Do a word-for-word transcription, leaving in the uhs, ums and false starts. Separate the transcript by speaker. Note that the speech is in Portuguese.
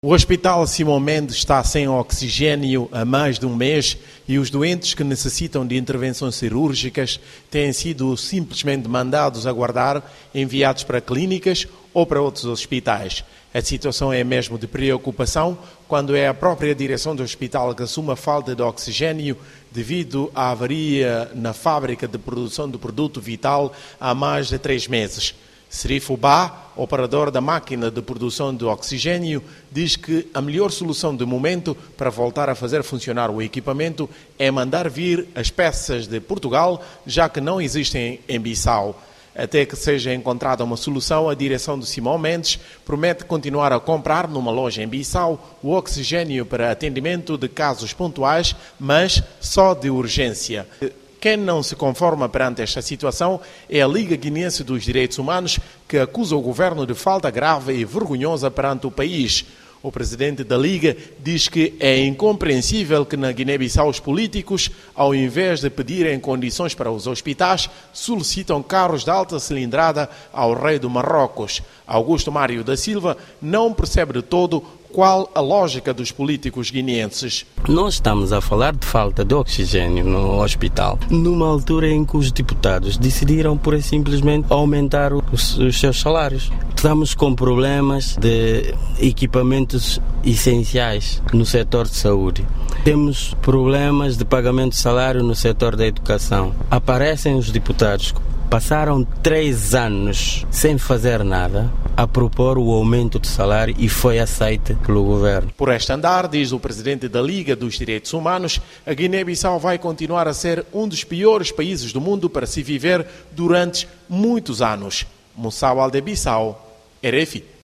Speaker 1: O Hospital Simão Mendes está sem oxigênio há mais de um mês e os doentes que necessitam de intervenções cirúrgicas têm sido simplesmente mandados aguardar, enviados para clínicas ou para outros hospitais. A situação é mesmo de preocupação quando é a própria direção do hospital que assume a falta de oxigênio devido à avaria na fábrica de produção do produto vital há mais de três meses. Serifo Bá, operador da máquina de produção de oxigênio, diz que a melhor solução de momento para voltar a fazer funcionar o equipamento é mandar vir as peças de Portugal, já que não existem em Bissau. Até que seja encontrada uma solução, a direção do Simão Mendes promete continuar a comprar numa loja em Bissau o oxigênio para atendimento de casos pontuais, mas só de urgência. Quem não se conforma perante esta situação é a Liga Guineense dos Direitos Humanos, que acusa o governo de falta grave e vergonhosa perante o país. O presidente da Liga diz que é incompreensível que na Guiné-Bissau os políticos, ao invés de pedirem condições para os hospitais, solicitam carros de alta cilindrada ao rei do Marrocos. Augusto Mário da Silva não percebe de todo qual a lógica dos políticos guineenses.
Speaker 2: Nós estamos a falar de falta de oxigênio no hospital, numa altura em que os deputados decidiram, por e simplesmente, aumentar os, os seus salários. Estamos com problemas de equipamentos essenciais no setor de saúde. Temos problemas de pagamento de salário no setor da educação. Aparecem os deputados, passaram três anos sem fazer nada, a propor o aumento de salário e foi aceito pelo governo.
Speaker 1: Por este andar, diz o presidente da Liga dos Direitos Humanos, a Guiné-Bissau vai continuar a ser um dos piores países do mundo para se viver durante muitos anos. Moussao Aldebissau, R F I.